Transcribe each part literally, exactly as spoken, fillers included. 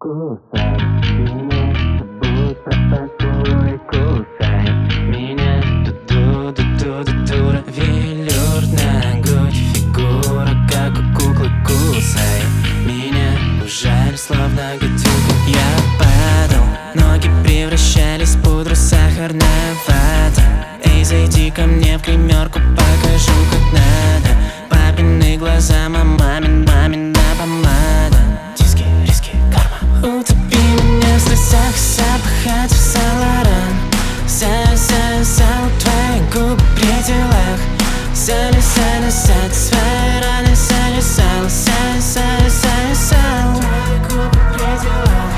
Кусай меня, забудь про поцелуй. Кусай меня, ду-ду-ду-ду-ду-ду. Велюр на грудь, фигура как у куклы. Кусай меня, жаль, словно гадюка. Я падал, ноги превращались в пудру, сахарная вата. Эй, зайди ко мне в гримерку, покажу как надо. Папины глаза, мамин, мамина помада. Диски, риски, карма. Утопи меня в слезах, запахать в Сан-Лоран. Са-са-сал, твои губы при делах. Сали-сали-сали, свои раны залезал. Сали-сали-сали-сал, твои губы при делах.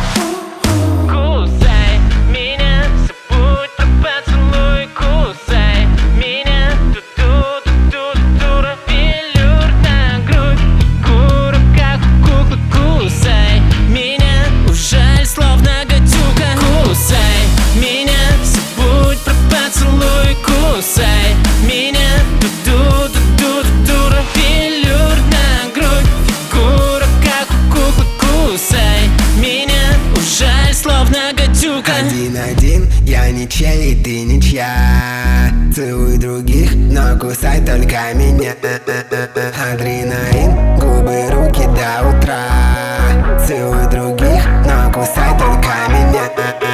Кусай меня, забудь про поцелуй. Кусай меня, ду-ду-ду-ду-ду. Велюр на грудь, фигура как у куклы. Кусай меня, жаль, словно гадюка. Кусай меня, забудь про поцелуй. Кусай меня, ду-ду-ду-ду-ду. Велюр на грудь, фигура как у куклы. Кусай меня, жаль, словно гадюка. Один-один, я ничей, и ты ничья. Целуй других, но кусай только меня. Адреналин, губы, руки до утра. Целуй других, но кусай только меня.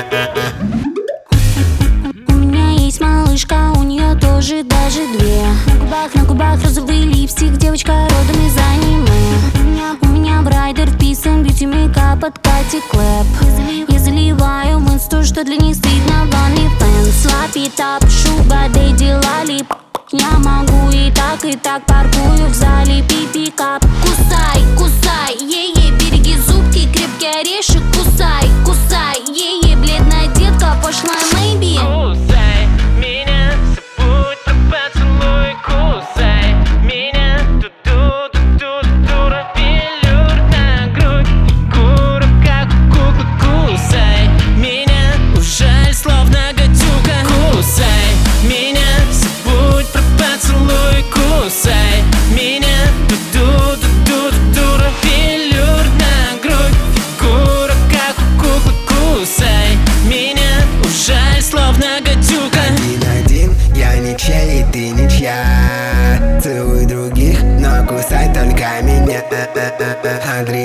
У меня есть малышка, у нее тоже даже две. На губах, на губах розовый липстик, девочка родом из аниме. У меня, у меня в райдер вписан бьюти мейкап от Кати Клэп. Я заливаю в инсту, что для них стыдно в OnlyFans. Лапи-тап, шуга, дэдди, лалип. Я могу и так, и так, паркую в зале. Пипи-кап. Кусай, кусай, е-е, береги зубки, крепкий орешек. Кусай, кусай, е-е, бледная детка, пошлая мэйби. Кусай меня, забудь про поцелуй. Кусай меня, ду-ду-ду-ду-ду. Велюр на грудь, фигура как у куклы. Кусай меня, жаль, словно гадюка. Кусай меня, забудь про поцелуй. Кусай меня, ду-ду-ду-ду-ду. Велюр на грудь, фигура как у куклы. Кусай меня, жаль, словно гадюка. Один-один, я ничей, и ты ничья. Целуй других, но кусай только меня. Адреналин.